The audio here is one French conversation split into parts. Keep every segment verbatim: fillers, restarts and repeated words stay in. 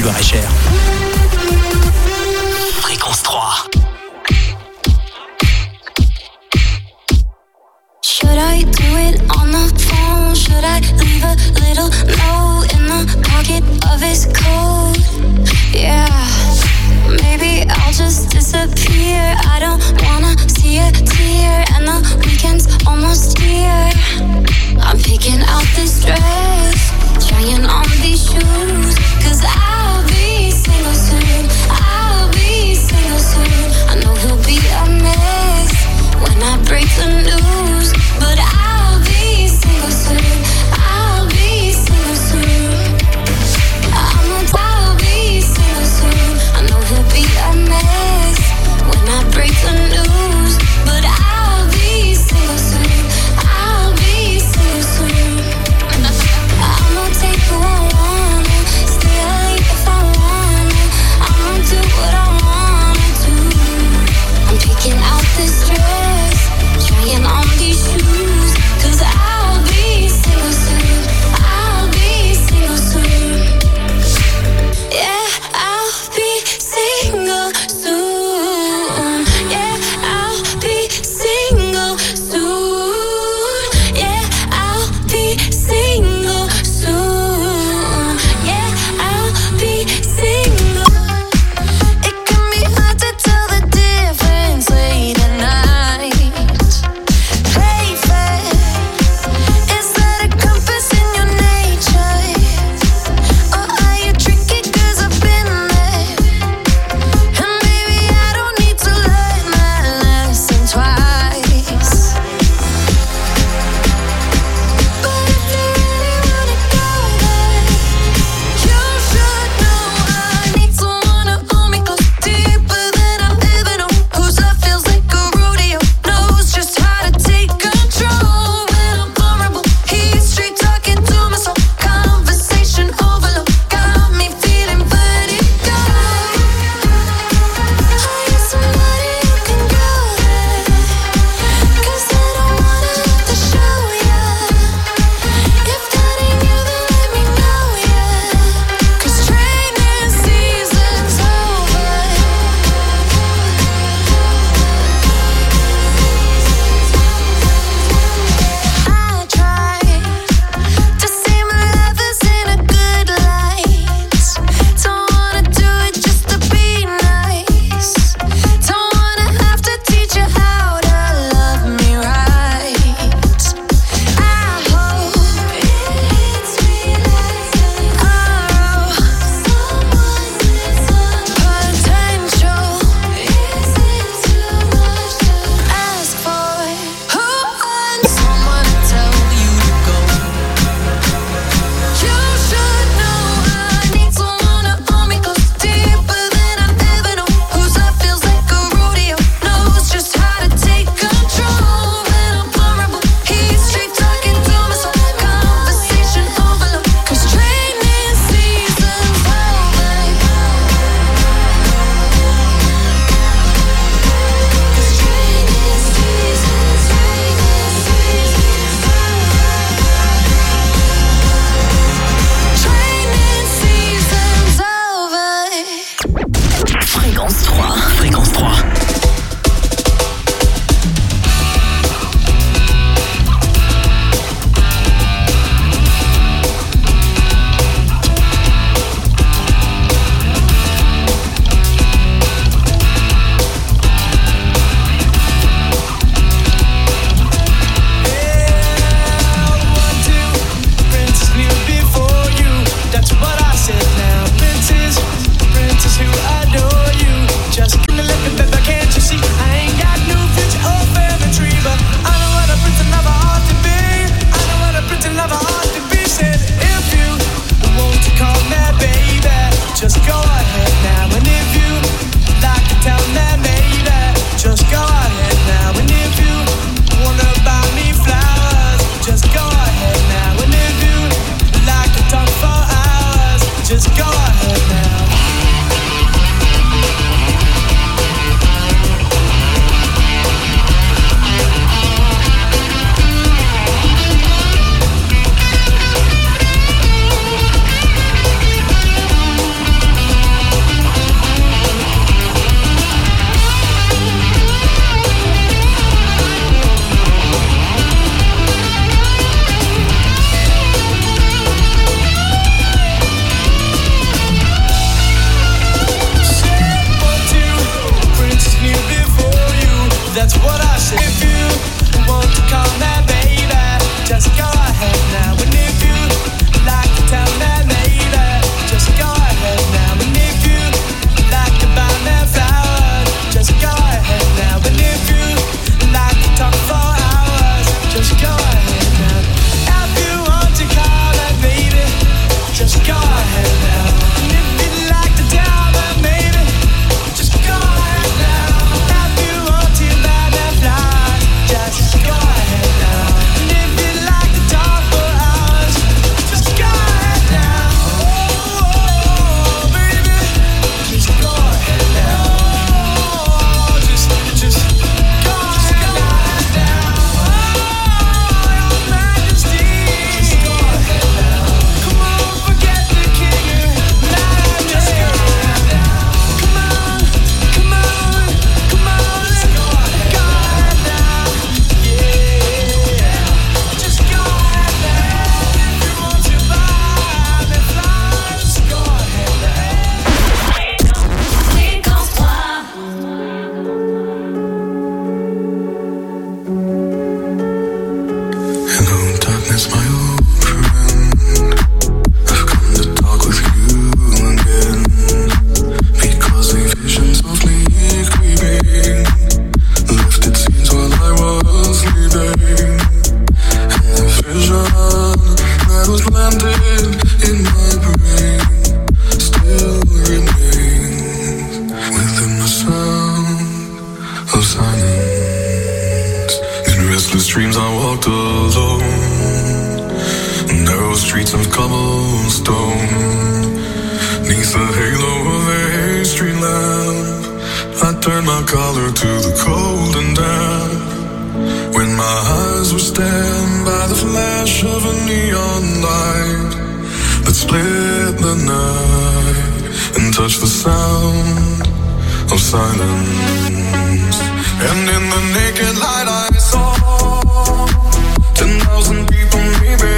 tu verrais cher. Fréquence trois. Should I do it on the phone? Should I leave a little note in the pocket of his coat? Yeah, maybe I'll just disappear. I don't wanna see a tear, and the weekend's almost here. I'm picking out this dress, trying on these shoes, cause I'll be single soon. I'll be single soon. I know he'll be a mess when I break the news, but I'll be single soon. I'll be single soon. I'm a, I'll be single soon. I know he'll be a mess when I break the news, but I'll be single soon. I'll be single soon. I'ma take who I wanna, stay late if I wanna. I'ma do what I wanna do. I'm picking out this dress, trying on these shoes, cause I'll be single soon. I'll be single soon. Yeah, I'll be single soon. Yeah, I'll be single soon. Yeah, I'll be single soon. Yeah, I'll be single. It can be hard to tell the difference late at night. Play fair. Is that a compass in your nature? Or are you tricky? Cause I've been there. And maybe I don't need to learn my lesson twice. But if you really wanna go there, you should know I need someone to hold me close, deeper than I've ever known. Whose love feels like a rodeo, knows just how to take control. When I'm vulnerable, he's straight talking to my soul. Conversation overload, got me feeling vertigo. Are you somebody who can go there? Cause I don't wanna have to show ya. If that ain't you, then let me know ya. Cause training season's over. I try to see my lovers in a good light. Don't wanna do it just to be nice. Don't wanna have to teach you how to love me right. I hope it's realizing our potential. Is it too much to ask for? Who wants someone to tell you to go? You should know I need someone to hold me close, deeper than I've ever known. Whose love feels like a rodeo, knows just how to take control. When I'm vulnerable, he's straight talking to my soul. Conversation overload, cause training season's over. Cause training season's Training season's over. Fréquence trois. Fréquence trois. Princess knew before you. That's what I said now. Princess, princess who adore you. streams I walked alone, narrow streets of cobblestone, neath the halo of a street lamp, I turned my collar to the cold and damp. When my eyes were stabbed by the flash of a neon light that split the night and touched the sound of silence. And in the naked light I saw ten thousand people maybe,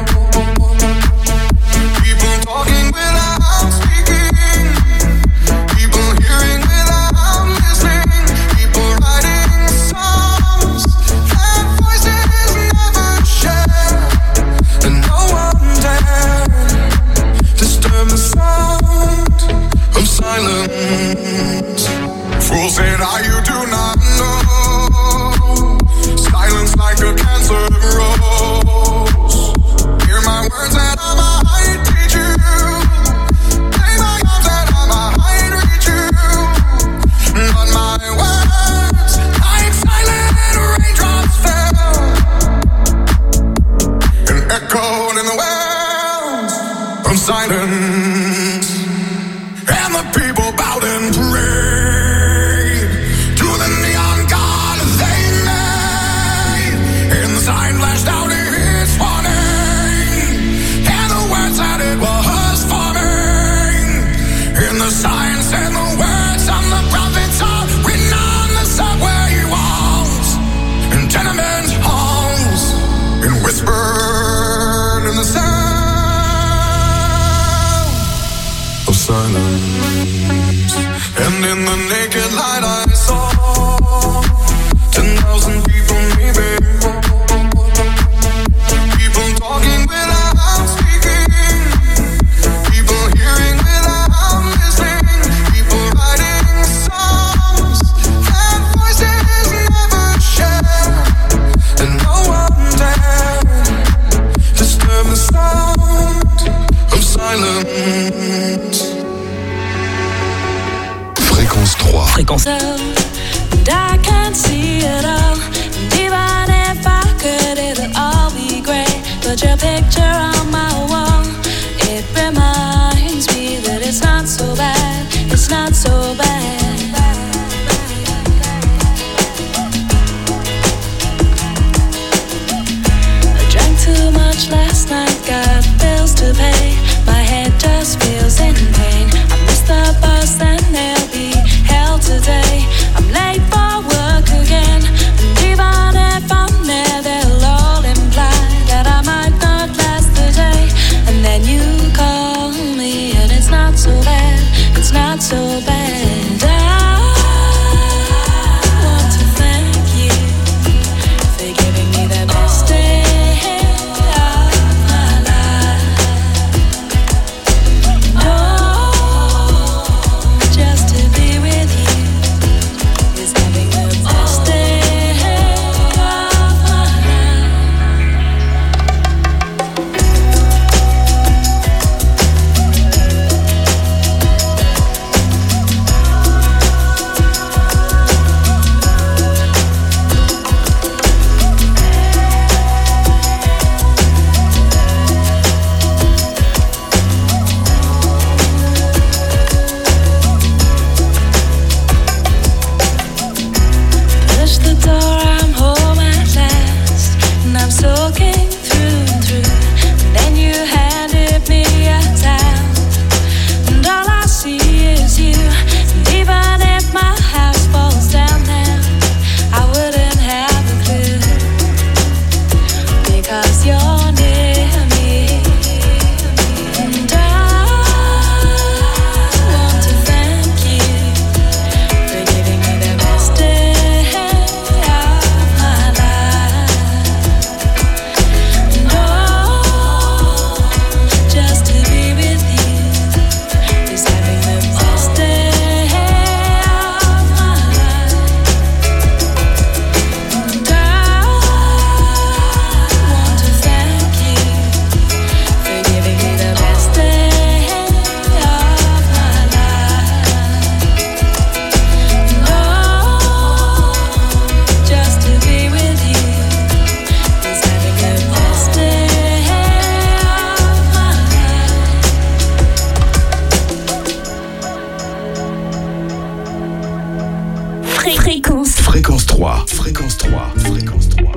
people talking without speaking, people hearing without listening, people writing songs that voices never share, and no one dared disturb the sound of silence. Fools said, "Ah, you do not know. Silence like a cancer grows. Hear my words that I might teach you. Play my arms that I might reach you. But my words, like silent raindrops fell and echoed in the wells of silence. And the people bowed and prayed to the neon god they made. And the sign flashed out its warning, and the words that it was forming. And the signs and the words on the prophets are written on the subway walls and tenement halls, and whispered in the sound of silence. And in the naked light I saw ten thousand people maybe, people talking without speaking, people hearing without listening, people writing songs that voices never share, and no one dared disturb the sound of silence. Fréquence trois. Fréquence. And I can't see it all. And even if I could, it'll all be great. But your picture on my wall, it reminds me that it's not so bad. It's not so bad. I drank too much last night, got bills to pay. My head just feels in pain. I missed the bus and they'll be hell today. I'm late for work again, and even if I'm there, they'll all imply that I might not last the day. And then you call me, and it's not so bad. It's not so bad. I want to thank you for giving me the best day of my life. Oh, just to be with you is having the best day of my life. Fré- fréquence. Fréquence trois. Fréquence trois. Fréquence trois.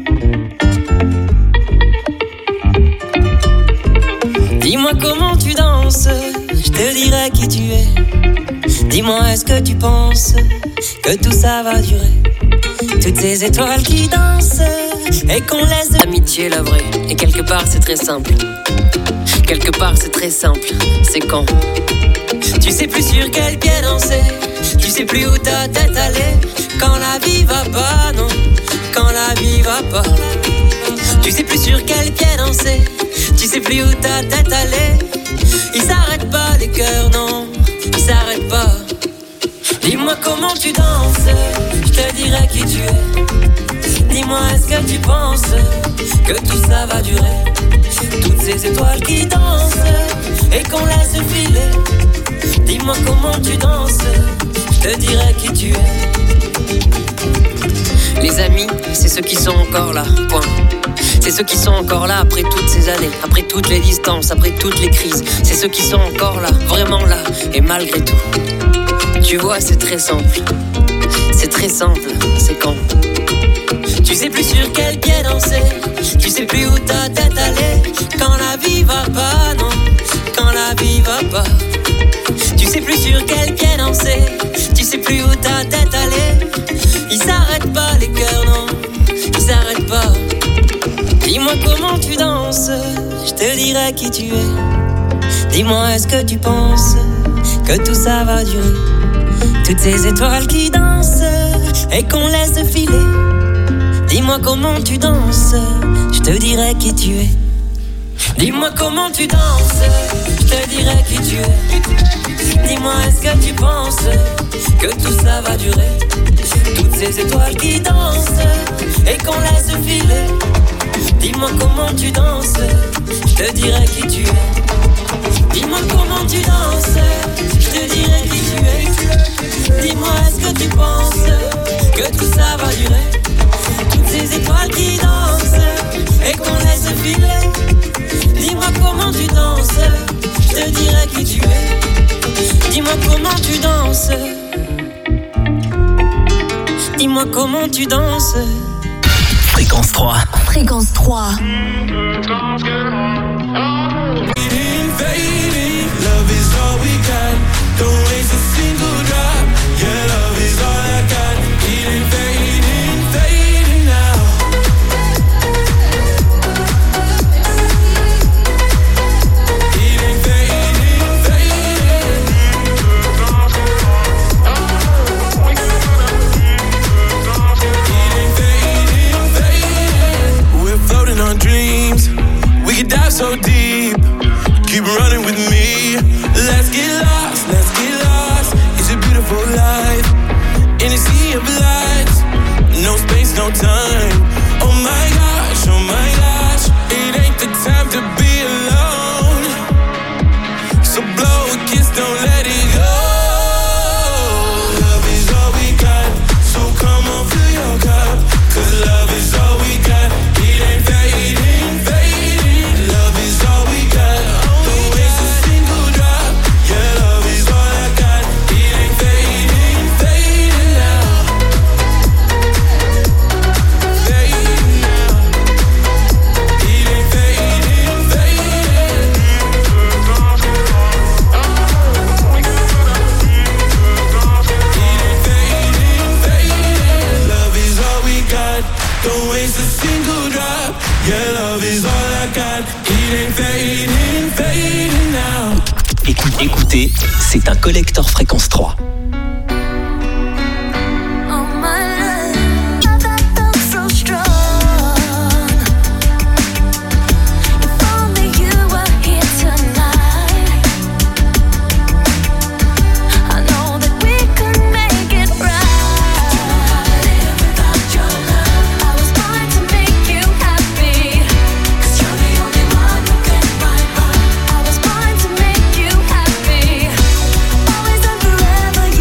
Dis-moi comment tu danses, je te dirai qui tu es. Dis-moi est-ce que tu penses que tout ça va durer? Toutes ces étoiles qui dansent et qu'on laisse. L'amitié, la vraie, et quelque part c'est très simple. Quelque part c'est très simple, c'est quand tu sais plus sur quel pied danser, tu sais plus où ta tête allait. Quand la vie va pas, non, quand la vie va pas. Tu sais plus sur quel pied danser, tu sais plus où ta tête allait. Ils s'arrêtent pas les cœurs, non, ils s'arrêtent pas. Dis-moi comment tu danses, je te dirai qui tu es. Dis-moi est-ce que tu penses que tout ça va durer? Toutes ces étoiles qui dansent et qu'on laisse filer. Dis-moi comment tu danses, je te dirai qui tu es. Les amis, c'est ceux qui sont encore là, point. C'est ceux qui sont encore là après toutes ces années, après toutes les distances, après toutes les crises. C'est ceux qui sont encore là, vraiment là, et malgré tout. Tu vois, c'est très simple, c'est très simple, c'est quand tu sais plus sur quel pied danser, tu sais plus où ta tête allait. Quand la vie va pas, non, quand la vie va pas. Tu sais plus sur quel pied danser, tu sais plus où ta tête allait. Ils s'arrêtent pas les cœurs, non, ils s'arrêtent pas. Dis-moi comment tu danses, je te dirai qui tu es. Dis-moi est-ce que tu penses que tout ça va durer? Toutes ces étoiles qui dansent et qu'on laisse filer. Dis-moi comment tu danses, je te dirai qui tu es. Dis-moi comment tu danses, je te dirai qui tu es. Dis-moi est-ce que tu penses que tout ça va durer? Toutes ces étoiles qui dansent et qu'on laisse filer. Dis-moi comment tu danses, je te dirai qui tu es. Dis-moi comment tu danses, je te dirai qui tu es. Dis-moi est-ce que tu penses que tout ça va durer? Toutes ces étoiles qui dansent et qu'on laisse filer. Dis-moi comment tu danses, je te dirai qui tu es. Dis-moi comment tu danses. Dis-moi comment tu danses. Fréquence trois. Fréquence trois. Love is all we got. Don't waste a single drop. Yeah, love is all I got. It ain't fading, fading now. It ain't fading, fading. It ain't fading, fading. We're floating on dreams. We could dive so deep. Keep running with me. Let's get lost, let's get lost. It's a beautiful life in a sea of lights. No space, no time. Oh my gosh, oh my gosh. It ain't the time to be alone. So blow a kiss, don't let it go. Love is all we got. So come on, fill your cup. Cause love is all we got. It ain't fading, fading. Love is all we got. Don't waste a single drop. Yeah, love is all I got. It ain't fading, fading now. Fading now. It ain't fading, fading. It ain't fading, fading. Love is all we got. Don't waste a single drop. Yeah, love is all I got. It ain't fading, fading now. Écoutez, écoutez, c'est un collector Fréquence trois. Always and forever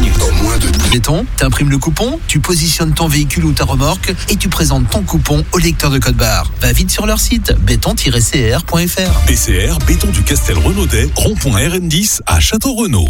minutes. En moins de deux. Béton, t'imprimes le coupon, tu positionnes ton véhicule ou ta remorque et tu présentes ton coupon au lecteur de code barre. Va vite sur leur site béton tiret c r point f r. P C R, béton du Castel Renaudet, rond-point R N dix à Château-Renaud.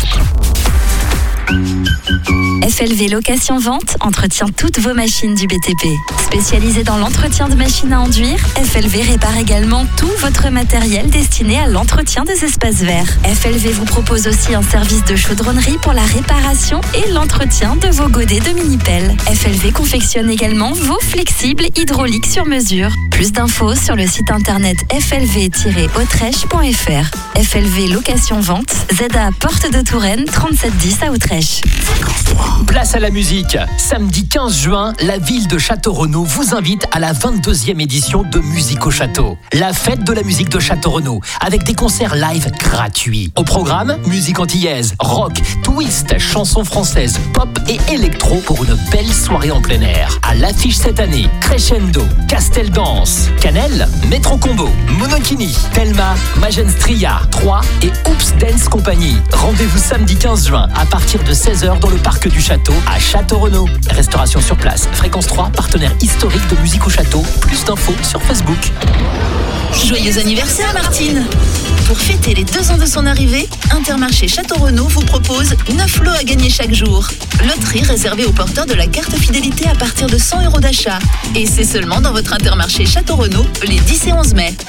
F L V Location Vente entretient toutes vos machines du B T P. Spécialisé dans l'entretien de machines à enduire, F L V répare également tout votre matériel destiné à l'entretien des espaces verts. F L V vous propose aussi un service de chaudronnerie pour la réparation et l'entretien de vos godets de mini-pelle. F L V confectionne également vos flexibles hydrauliques sur mesure. Plus d'infos sur le site internet f l v tiret autrèche point f r. F L V Location Vente, Z A Porte de Touraine, trente-sept dix à Autrèche. Place à la musique. Samedi quinze juin, la ville de Château-Renaud vous invite à la vingt-deuxième édition de Musique au Château. La fête de la musique de Château-Renaud, avec des concerts live gratuits. Au programme, musique antillaise, rock, twist, chansons françaises, pop et électro pour une belle soirée en plein air. À l'affiche cette année, Crescendo, Castel Dance, Canel, Metro Combo, Monokini, Telma, Magenstria, trois et Oops Dance Company. Rendez-vous samedi quinze juin à partir de seize heures dans le parc du Château à Château-Renaud. Restauration sur place. Fréquence trois, partenaire historique de Musique au Château. Plus d'infos sur Facebook. Joyeux anniversaire Martine! Pour fêter les deux ans de son arrivée, Intermarché Château-Renaud vous propose neuf lots à gagner chaque jour. Loterie réservée aux porteurs de la carte fidélité à partir de cent euros d'achat. Et c'est seulement dans votre Intermarché Château-Renaud les dix et onze mai.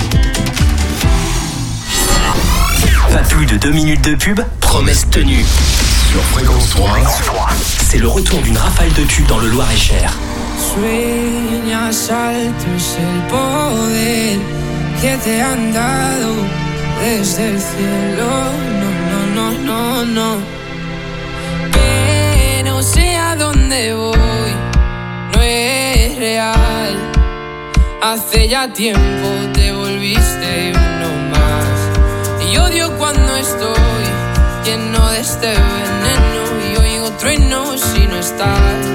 Pas plus de deux minutes de pub, promesse tenue. Sur Fréquence trois, c'est le retour d'une rafale de tubes dans le Loir-et-Cher. Sueñas alto es el poder que te han dado desde el cielo. No, no, no, no, no. Que no sé a dónde voy, no es real. Hace ya tiempo te volviste uno más. Y odio cuando estoy lleno de este veneno y oigo truenos si no estás.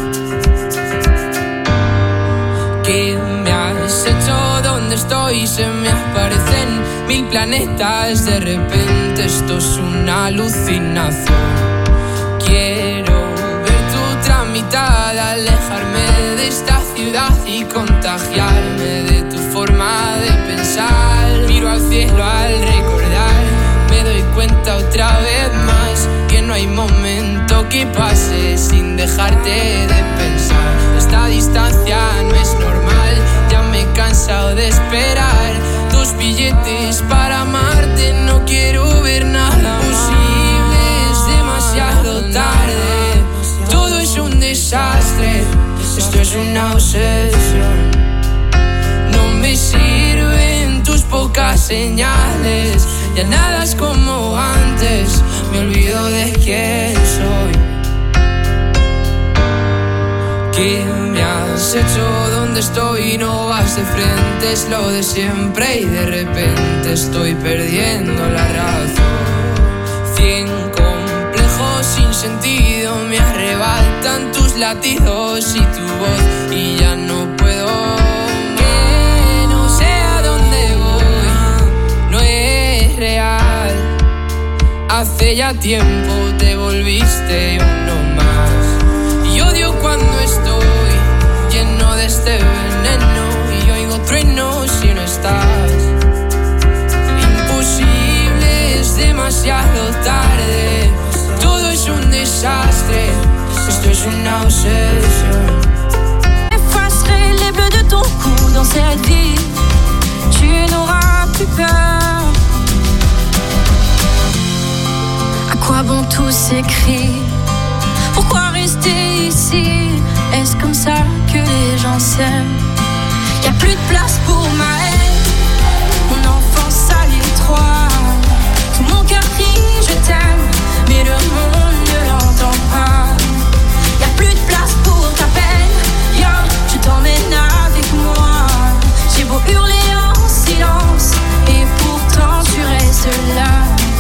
¿Qué me has hecho? ¿Dónde estoy? Se me aparecen mil planetas. De repente esto es una alucinación. Quiero ver tu tramitada, alejarme de esta ciudad y contagiarme de tu forma de pensar. Miro al cielo al recordar, me doy cuenta otra vez más que no hay momento que pase sin dejarte de pensar. Esta distancia no es normal, ya me he cansado de esperar tus billetes para amarte. No quiero ver nada posible, es demasiado tarde. Todo es un desastre, esto es una obsesión. No me sirven tus pocas señales, ya nada es como antes, me olvido de quién soy. ¿Qué me has hecho? ¿Dónde estoy? No vas de frente, es lo de siempre y de repente estoy perdiendo la razón. Cien complejos sin sentido me arrebatan tus latidos y tu voz y ya no puedo. Que no sé a dónde voy, no es real. Hace ya tiempo te volviste uno más. Y odio cuando estoy lleno de este veneno y oigo truenos si no estás. Imposible, es demasiado tarde. Todo es un desastre, esto es una obsesión. Effacerai les bleus de ton cou dans cette vie, tu n'auras plus peur. À quoi bon tous ces cris? Pourquoi rester ici? Est-ce comme ça que les gens s'aiment? Y'a plus de place pour ma haine, mon enfance à l'étroit. Tout mon cœur crie je t'aime, mais le monde ne l'entend pas. Y'a plus de place pour ta peine, yo, je t'emmène avec moi. J'ai beau hurler en silence, et pourtant tu restes là.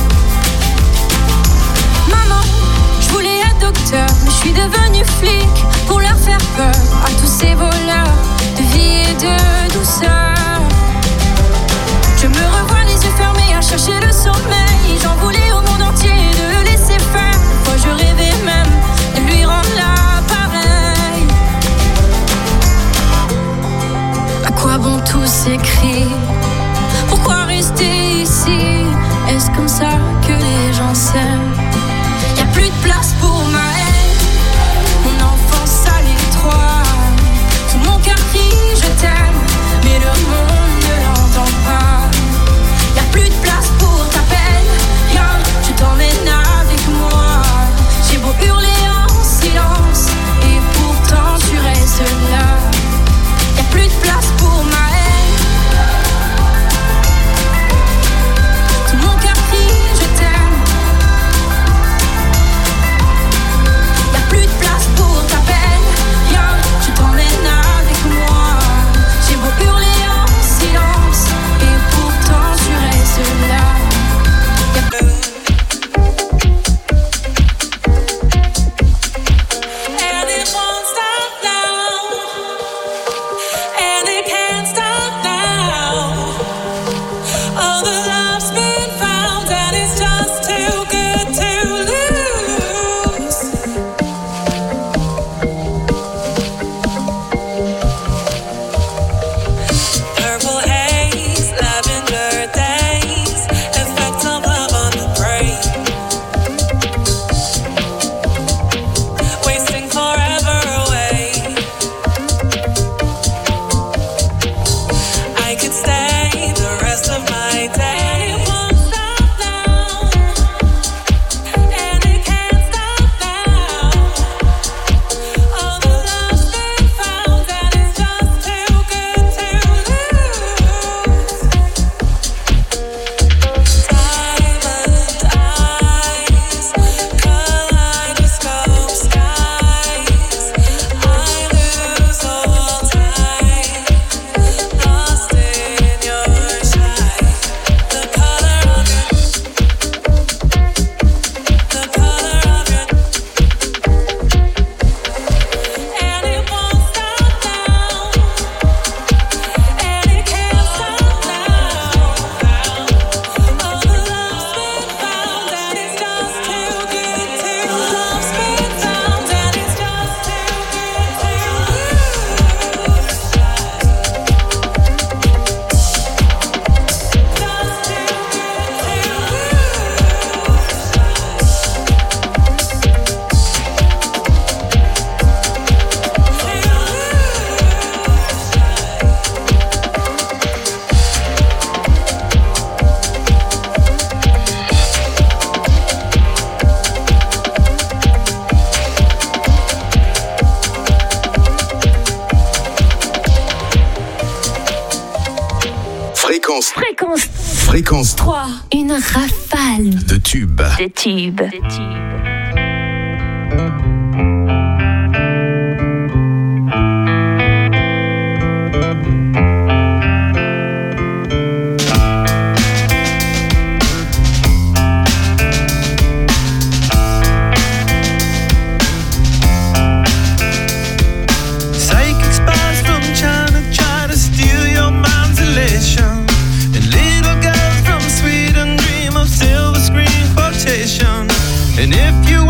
Maman, je voulais être docteur, mais je suis devenue flic pour leur faire peur à tous ces voleurs de vie et de douceur. Je me revois les yeux fermés à chercher le sommeil. J'en voulais au monde entier de le laisser faire. Moi je rêve Fréquence. Fréquence. Fréquence trois. Une rafale. De tubes. De tubes. De tubes. And if you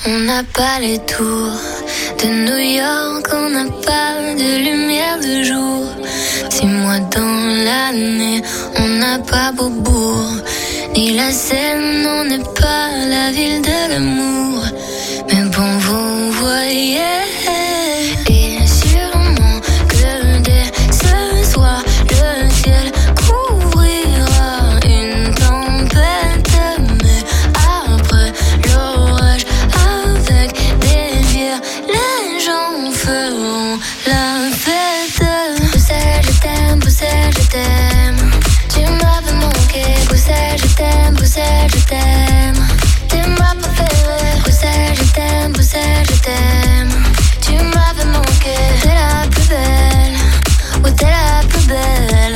On n'a pas les tours de New York, on n'a pas de lumière de jour. Six mois dans l'année, on n'a pas Beaubourg, ni la Seine, on n'est pas la ville de l'amour. Mais bon, vous voyez, et sûrement que dès ce soir, le ciel couvrira une tempête. Mais après l'orage, avec des bières, les gens feront la fête. Bruxelles, je t'aime, Bruxelles, je t'aime. Tu m'avais manqué, Bruxelles, je t'aime, Bruxelles, je t'aime. Tu m'as pas fait rêver, Bruxelles, je t'aime, Bruxelles, je t'aime. Tu m'avais manqué, t'es la plus belle, ouais t'es la plus belle.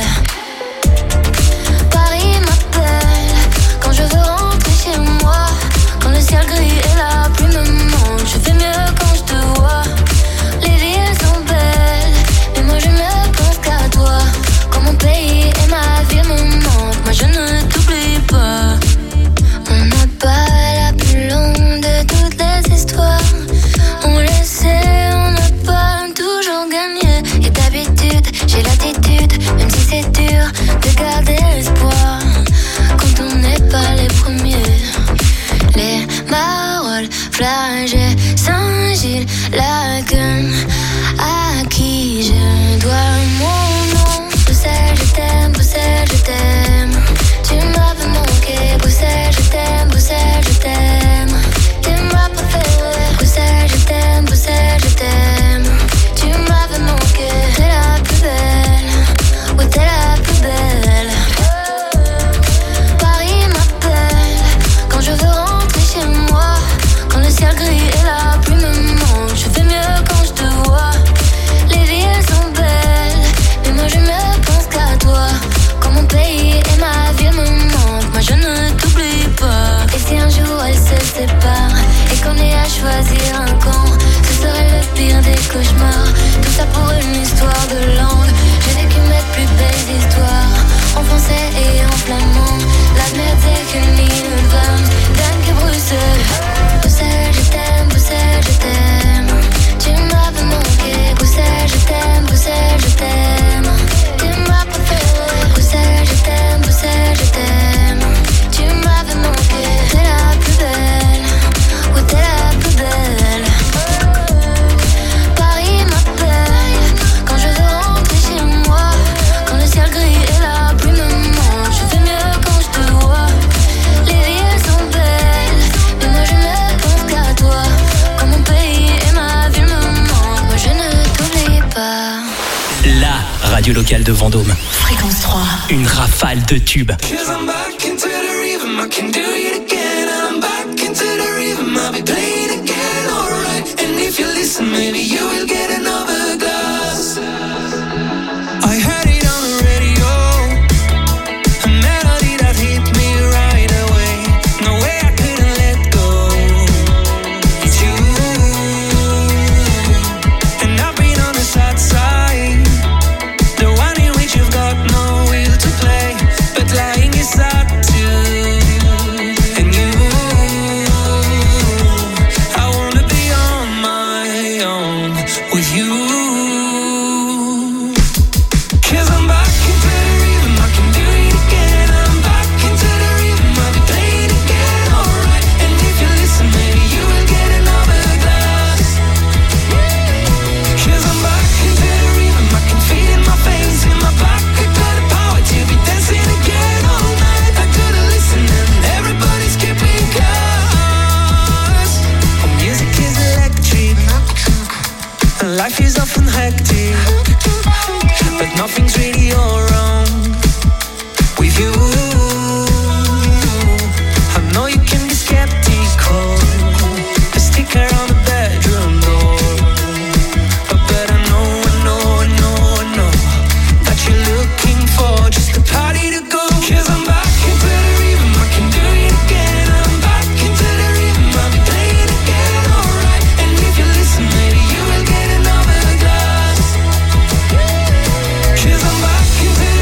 Paris m'appelle, quand je veux rentrer chez moi. Quand le ciel gris et la pluie me manquent, je fais mieux quand je te vois. Les villes sont belles, mais moi je ne pense qu'à toi. Quand mon pays et ma ville me manquent, moi je ne t'oublie pas. On n'a pas la plus longue de toutes les histoires. On le sait, on n'a pas toujours gagné. Et d'habitude, j'ai l'attitude, même si c'est dur, de garder l'espoir quand on n'est pas les premiers. Les Marolles, Flagey, Saint-Gilles, Laken, à qui je dois mon nom. Bruxelles, je t'aime, Bruxelles, je t'aime. Tu m'avais manqué, Bruxelles, je t'aime, Bruxelles, je t'aime. Tu m'as pas fait rêver, Bruxelles, je t'aime, Bruxelles, je t'aime. Tu m'avais manqué, t'es la plus belle, ouais t'es la plus belle. Paris m'appelle, quand je veux rentrer chez moi. Quand le ciel gris et la pluie me manquent, je fais mieux quand je te vois. Les villes sont belles, mais moi je ne pense qu'à toi. Quand mon pays et ma ville me manquent, moi je ne t'oublie pas. Et si un jour elles se séparent et qu'on ait à choisir un camp, ce serait le pire des cauchemars. Tout ça pour une histoire de langue. J'ai vécu mes plus belles histoires en français et en flamand. La merde c'est qu'une île vingt, dingue que Bruxelles. Bruxelles, je t'aime, Bruxelles, je t'aime. Tu m'avais manqué, Bruxelles, je t'aime, Bruxelles, je t'aime. Tu m'as pas fait rêver, Bruxelles, je t'aime, Bruxelles, je t'aime. Tu m'avais manqué, t'es la plus belle, ouais t'es la plus belle. Paris m'appelle, quand je veux rentrer chez moi. Quand le ciel gris et la pluie me manquent, je fais mieux quand je te vois. Les villes sont belles, mais moi je ne pense qu'à toi. Quand mon pays et ma ville me manquent, moi je ne t'oublie pas. La radio locale de Vendôme. Fréquence trois. Une rafale de tubes. Cause I'm back into the rhythm, I can do it again. And I'm back into the rhythm, I'll be playing again, alright. And if you listen, maybe you will get another glass. I heard it on the radio, a melody that hit me right away. No way I couldn't let go. It's you. And I've been on the sad side, the one in which you've got no will to play, but lying is sad too. And you, I wanna be on my own with you. Cause I'm back into the rhythm, I can do it again. I'm back into the rhythm, I'll be playing again, alright. And if you listen, maybe you will get another glass. Cause I'm back into the rhythm, I can feel it in my veins, in my back. I got the power to be dancing again all night. I gotta listen and everybody's keeping close. Oh, music is electric, and life is often hectic, but nothing's really all wrong with you. I know you can be skeptical, a sticker on the bedroom door, but I know, I know, I know, I know that you're looking for just a party to go. Cause I'm back into the rhythm, I can do it again. I'm back into the rhythm, I'll be playing again, alright. And if you listen, maybe you will get another glass. Cause I'm back into the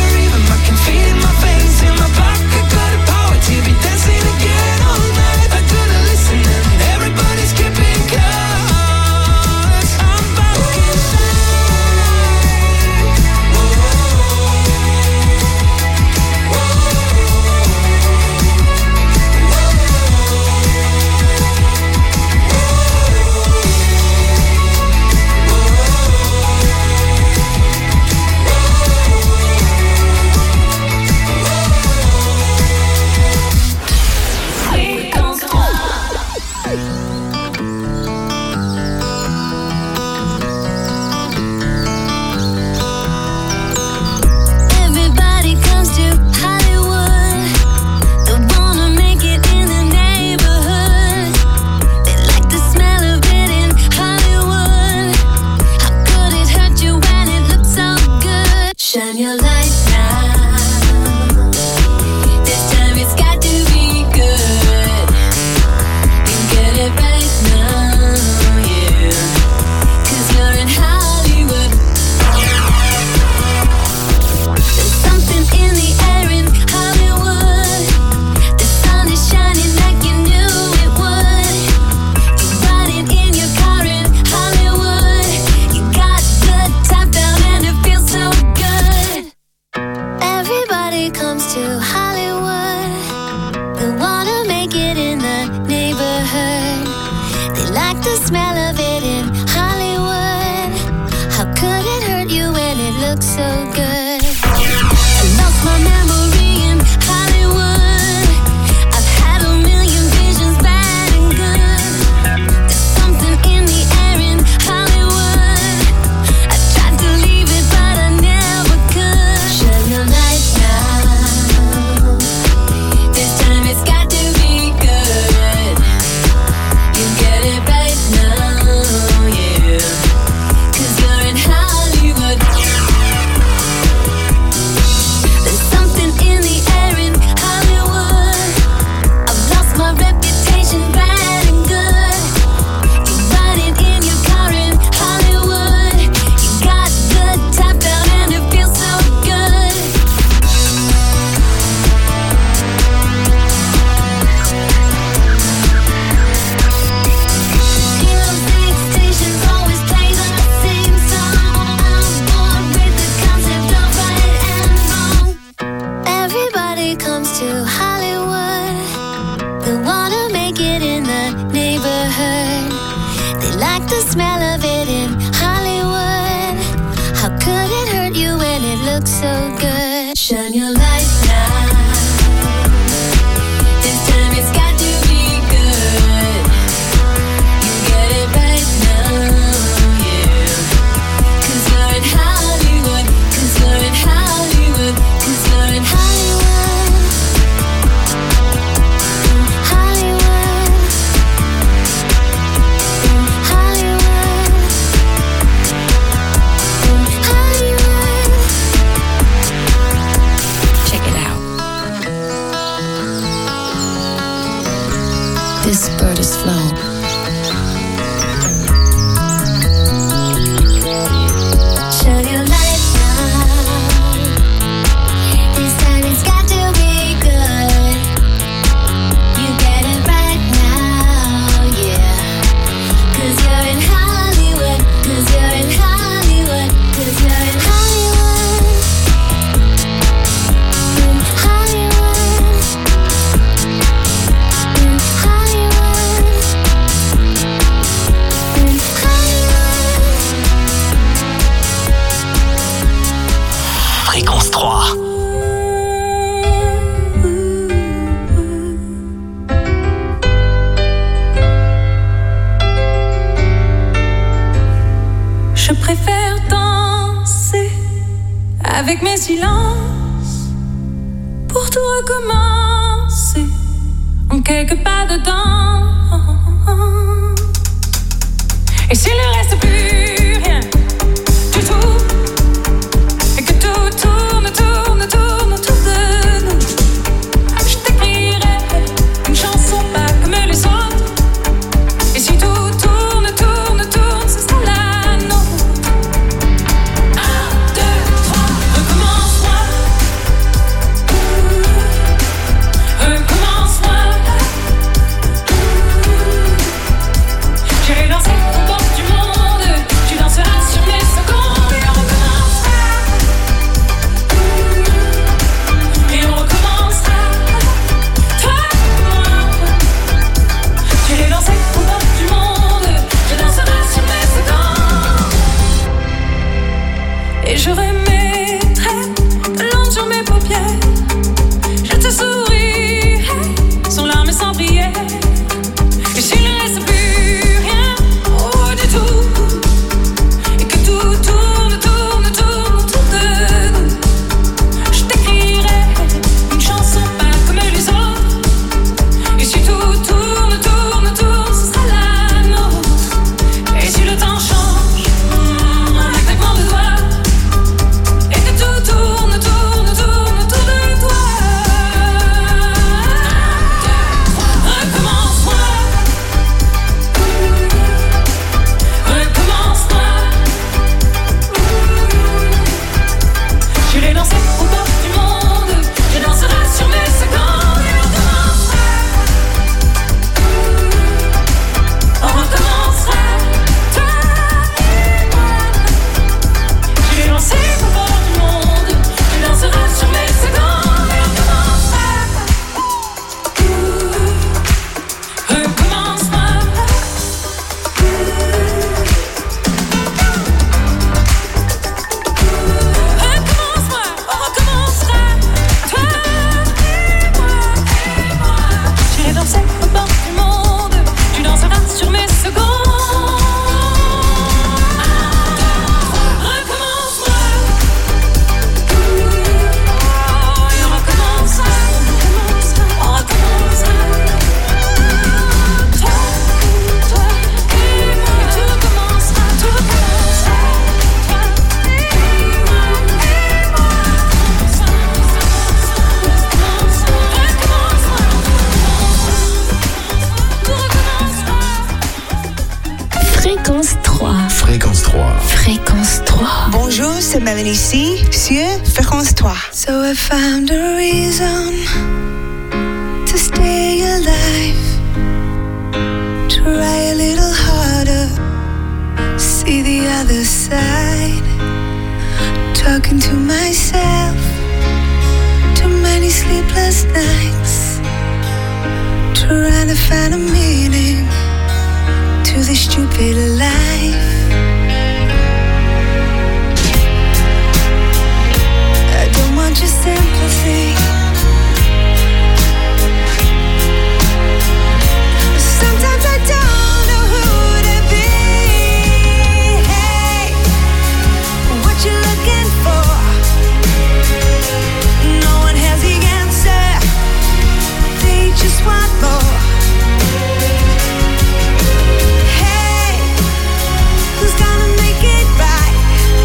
smell of it in Hollywood. How could it hurt you when it looks so good? I lost my memory in Hollywood. I've had a million visions, bad and good. There's something in the air in Hollywood. I tried to leave it, but I never could. Shine your light now. This time it's got to be good. You get it right now, yeah. 'Cause you're in Hollywood. There's something in the air in Hollywood. I've lost my reputation, bad and good. You're riding in your car in Hollywood. You got the top down and it feels so good. You know, big stations always play the same song. I'm bored with the concept of right and wrong. Everybody comes to Hollywood. They wanna make it in the neighborhood. They like the smell of it in Hollywood. How could it hurt you when it looks so good? Shine your light now. This time it's got to be good. You get it right now, yeah. 'Cause you're in Hollywood. 'Cause you're in Hollywood. 'Cause you're in Hollywood. Hollywood. Hollywood. Hollywood. Check it out. This bird is flown. Shine your light now. This time it's got to be good. You get it right now, yeah. 'Cause you're in Hollywood. 'Cause you're in Hollywood. 'Cause you're in Hollywood. In Hollywood. In Hollywood. In Hollywood. Fréquence trois. Je préfère danser avec mes silences pour tout recommencer en quelques pas dedans. Et s'il ne reste plus rien du tout, et que tout tourne, tourne, tourne autour de nous, je t'écrirai une chanson pas comme les autres. Et si tout tourne, tourne, tourne, ce sera la nôtre. Un, deux, trois, recommence-moi. Recommence-moi. J'irai danser au bord du monde. Fréquence trois. Fréquence trois. Fréquence trois. Bonjour, c'est Mélanie ici sur Fréquence trois. So I found a reason to stay alive. Try a little harder, see the other side. Talking to myself, too many sleepless nights. Trying to find a meaning to this stupid life. I don't want your sympathy. Sometimes I don't know who to be. Hey, what you looking for? No one has the answer. They just want more. Hey, who's gonna make it right?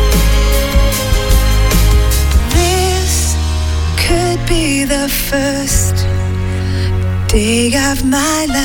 This could be the first day of my life.